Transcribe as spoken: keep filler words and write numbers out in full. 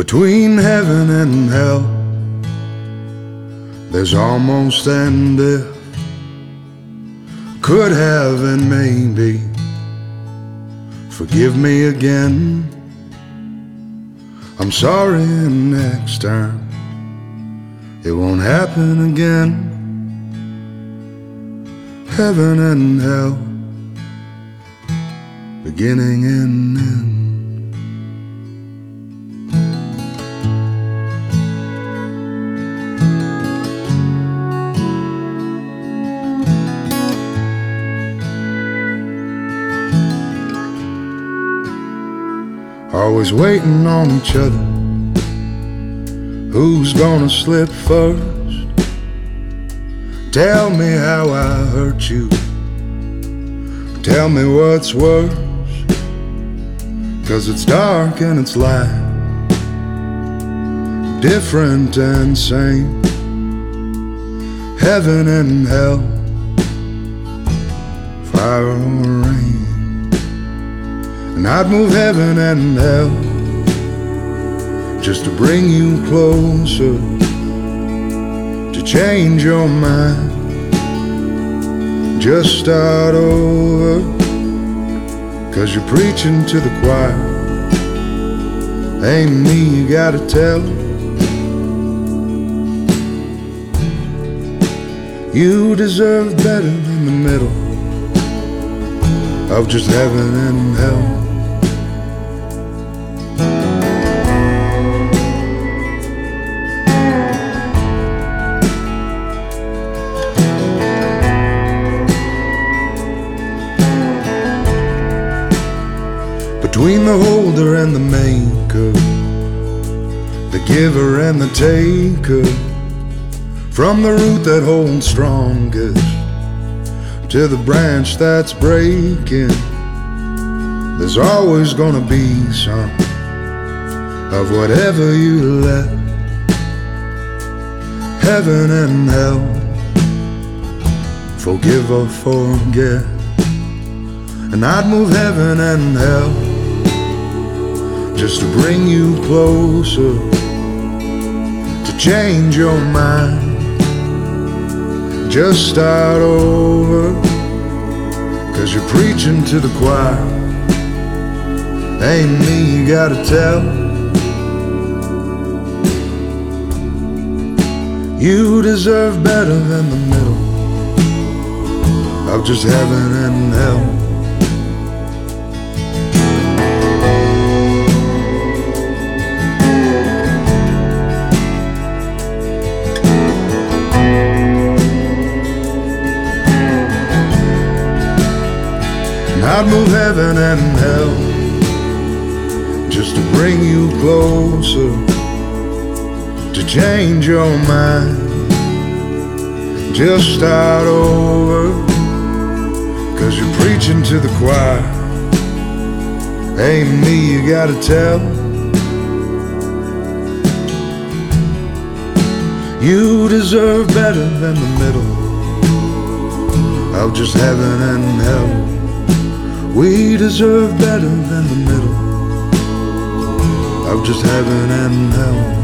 Between heaven and hell, there's almost and if, could have and maybe. Forgive me again, I'm sorry, and next time it won't happen again. Heaven and hell, beginning and end. Always waiting on each other, who's gonna slip first? Tell me how I hurt you, tell me what's worse. 'Cause it's dark and it's light, different and same. Heaven and hell, fire or rain. And I'd move heaven and hell just to bring you closer, to change your mind, just start over. 'Cause you're preaching to the choir, ain't me you gotta tell. You deserve better than the middle of just heaven and hell. Between the holder and the maker, the giver and the taker, from the root that holds strongest to the branch that's breaking, there's always gonna be some of whatever you let. Heaven and hell, forgive or forget. And I'd move heaven and hell just to bring you closer, to change your mind, just start over. 'Cause you're preaching to the choir, ain't me you gotta tell. You deserve better than the middle of just heaven and hell. I'd move heaven and hell just to bring you closer, to change your mind, just start over. 'Cause you're preaching to the choir, ain't me you gotta tell. You deserve better than the middle of just heaven and hell. We deserve better than the middle of just heaven and hell.